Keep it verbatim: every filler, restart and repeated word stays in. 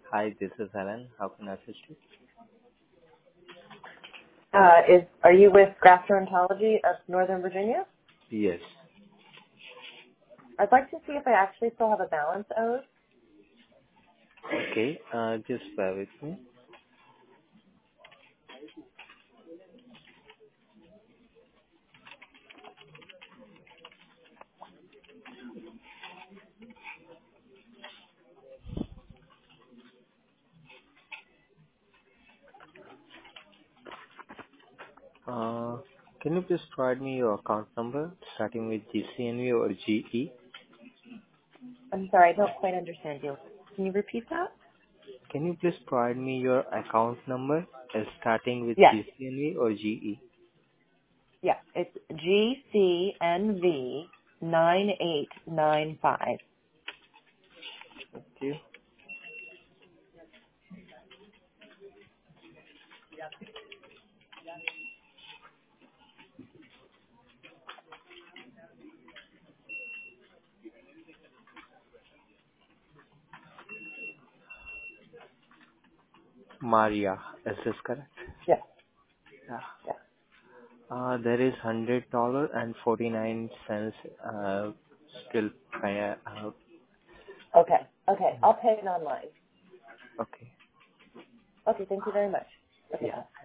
Hi, this is Alan. How can I assist you? Uh, is are you with Gastroenterology of Northern Virginia? Yes. I'd like to see if I actually still have a balance owed. Okay, uh, just bear with me. Uh, can you please provide me your account number starting with G C N V or G E? I'm sorry, I don't quite understand you. Can you repeat that? Can you please provide me your account number uh, starting with Yes. G C N V or G E? Yeah. It's G C N V nine eight nine five. Thank you. Maria, is this correct? Yes. Yeah. Yes. Uh, there is hundred dollar and forty nine cents. Uh, still. Uh, uh, Okay. Okay. I'll pay it online. okay. Okay. Thank you very much. Okay. Yeah.